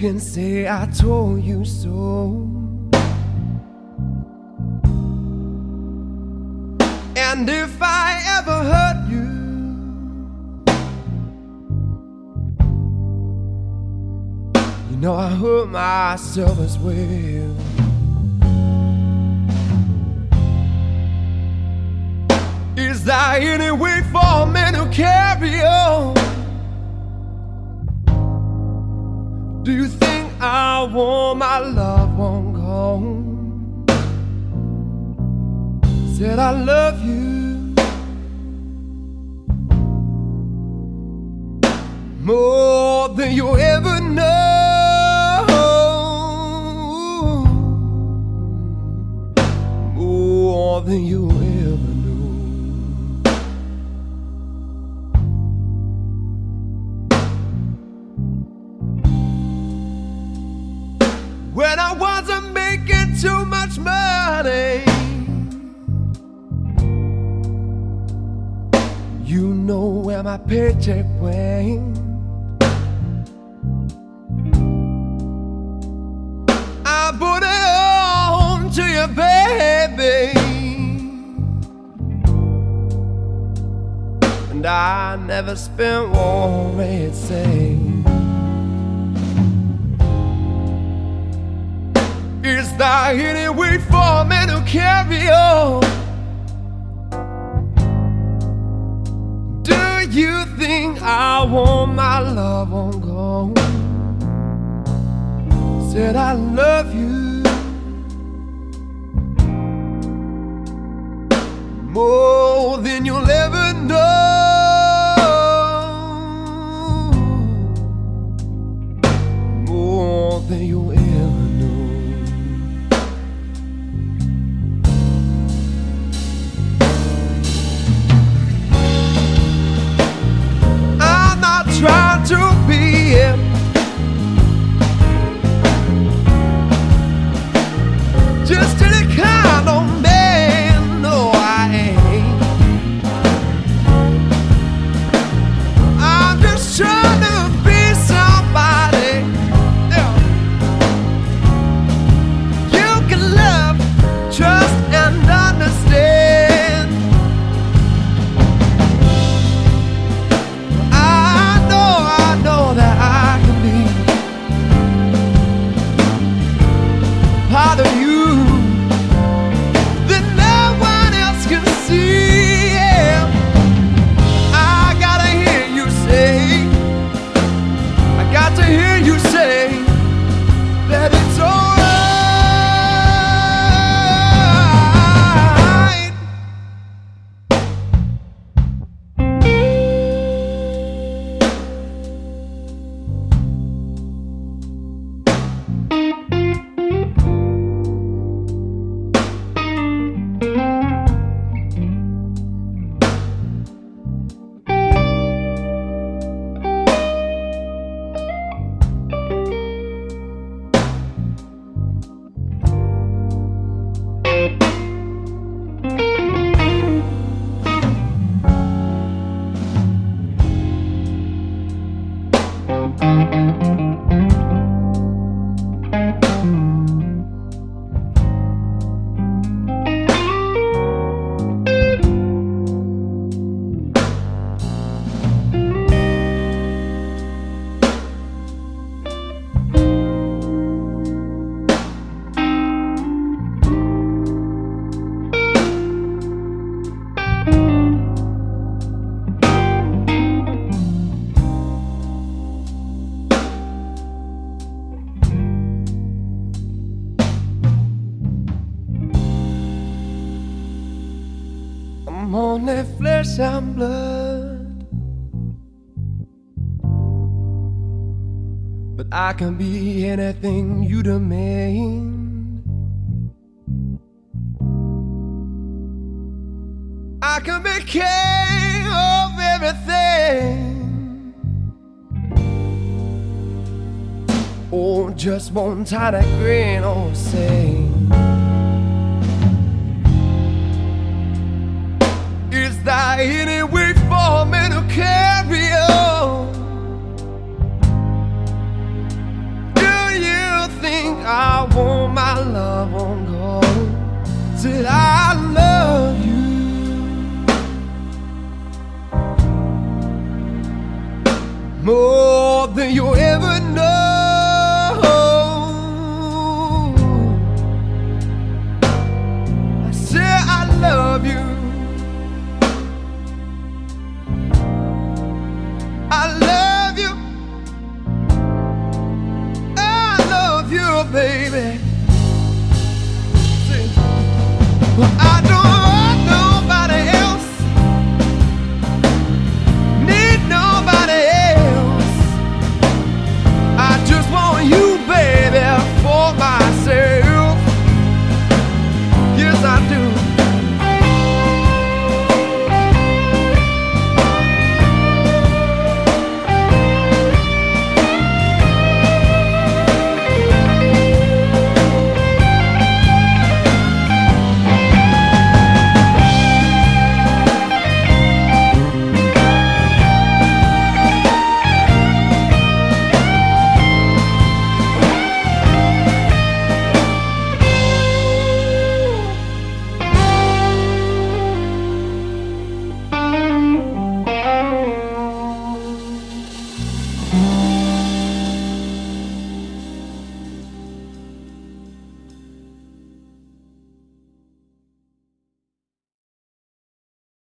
can say I told you so. And if I ever hurt you, you know I hurt myself as well. Is there any way for me to carry on? Do you think I want my loved one gone? Said I love you more than you ever know, more than you ever know. When I wasn't making too much money, you know where my paycheck went. I put it on to you, baby, and I never spent one red cent. Is there any way for me to carry on? Do you think I want my love on gone? Said I love you more than you'll ever know, more than you'll ever know. Trying to be him, just any kind of man. No, I ain't. I'm just trying to be somebody, yeah, you can love, trust, and understand. Part of you that no one else can see, yeah. I gotta hear you say, I got to hear you say that it's alright. I'm only flesh and blood, but I can be anything you demand. I can be king of everything, or just one tiny grain or sand. Is there any way for me to carry on? Do say, well, I don't